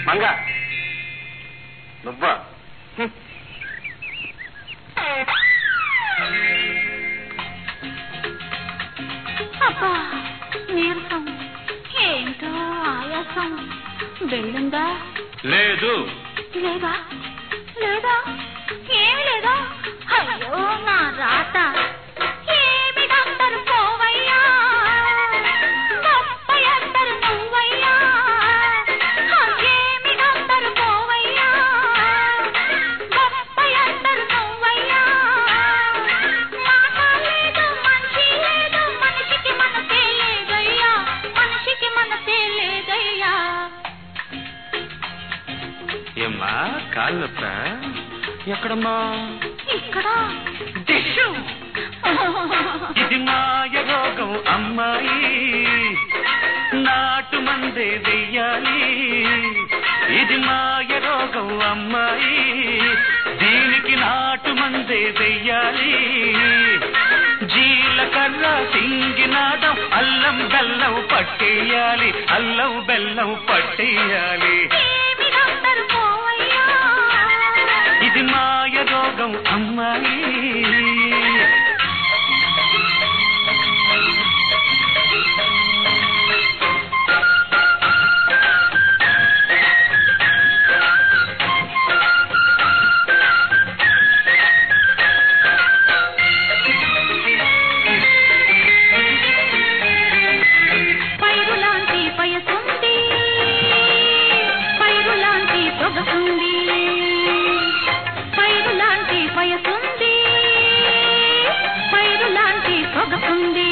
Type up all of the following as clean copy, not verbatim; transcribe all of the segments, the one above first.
మంగ నువ్వా? అబ్బా నీరసం, ఏంటో ఆయాసం. వెళ్ళిందా? లేదు. లేదా? లేదా? ఏమి లేదా? అయ్యో నా రాత. ఏమి డాక్టర్ పోవయ్యా, గొప్ప ఎందరు నువ్వయ్యా. ఏమి డాక్టర్ పోవయ్యా, గొప్ప ఎందరు నువ్వయ్యా. మాట లేదు, మనిషి లేదు, మనిషికి మనసే లేదయ్యా, మనిషికి మనసే లేదయ్యా. ఏమ్మా కాళ్ళు నొప్పా? ఎక్కడమ్మా? ఇక్కడ. ఇది మాయ రోగం అమ్మాయి, నాటు మందే వెయ్యాలి. ఇది మాయ రోగం అమ్మాయి, దీనికి నాటు మందే వెయ్యాలి. జీలకర్ర సింగినాదం అల్లం బెల్లం పట్టేయాలి, అల్లం బెల్లం పట్టేయాలి. ఇది మాయ రోగం అమ్మాయి. పైరులాంటి పయసుంది, పైరులాంటి సొగసుంది, పైరులాంటి పయసుంది, పైరులాంటి సొగసుంది.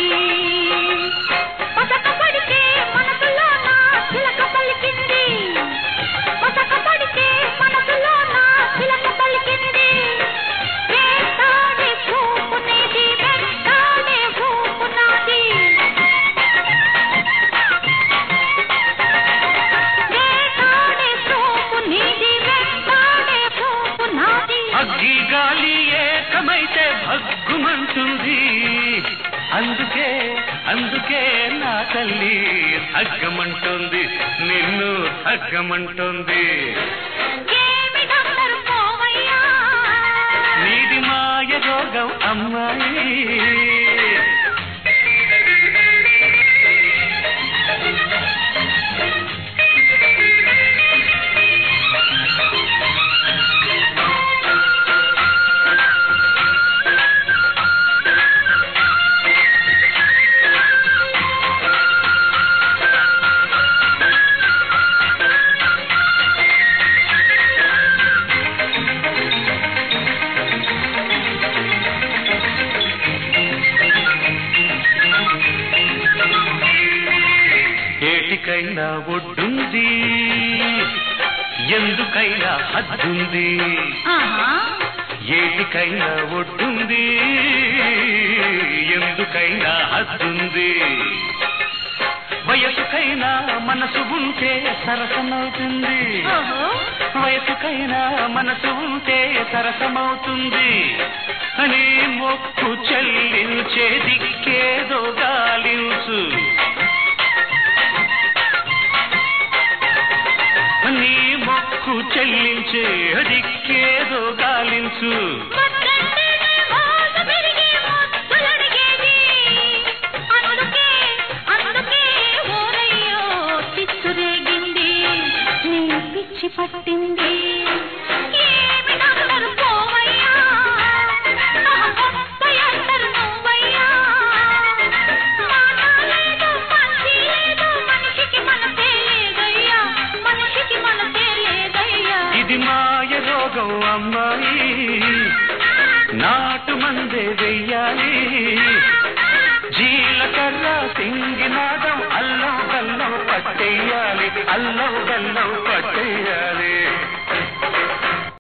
పసక పడితే మనసులోన చిలక పలికింది, పసక పడితే మనసులోన చిలక పలికింది. వేటాడే చూపు నీది, వెంటాడే ఊపు నాది. వేటాడే చూపు నీది, వెంటాడే ఊపు నాది. అగ్గి గాలి ఏకమైతే భగ్గుమంటుంది, అందుకే అందుకే నా తల్లి తగ్గమంటుంది, నిన్ను తగ్గమంటుంది. ఏమి డాక్టర్ పోవయ్యా, నీది మాయ రోగం అమ్మాయి. ఏటికైనా ఒడ్డుంది, ఎందుకైనా హద్దుంది. ఏటికైనా ఒడ్డుంది, ఎందుకైనా హద్దుంది. వయసుకైనా మనసు ఉంటే సరసమవుతుంది, వయసుకైనా మనసు ఉంటే సరసమవుతుంది. అని మొక్కు చెల్లించే దిక్కేదో గాలించు, నీ మొక్కు చెల్లించే దిక్కేదో గాలించు. పిచ్చి పట్టింది. ఏమి డాక్టర్ పోవయ్యా, గొప్ప ఎందరు నువ్వయ్యా. మాట లేదు, మనిషి లేదు, మనిషికి మనసే లేదయ్యా, మనిషికి మనసే లేదయ్యా. ఇది మాయ రోగం అమ్మాయి, నాటు మందే వెయ్యాలి. జీలకర్ర సింగినాదం అల్లం బెల్లం పట్టేయాలి, అల్లం బెల్లం పట్టేయాలి.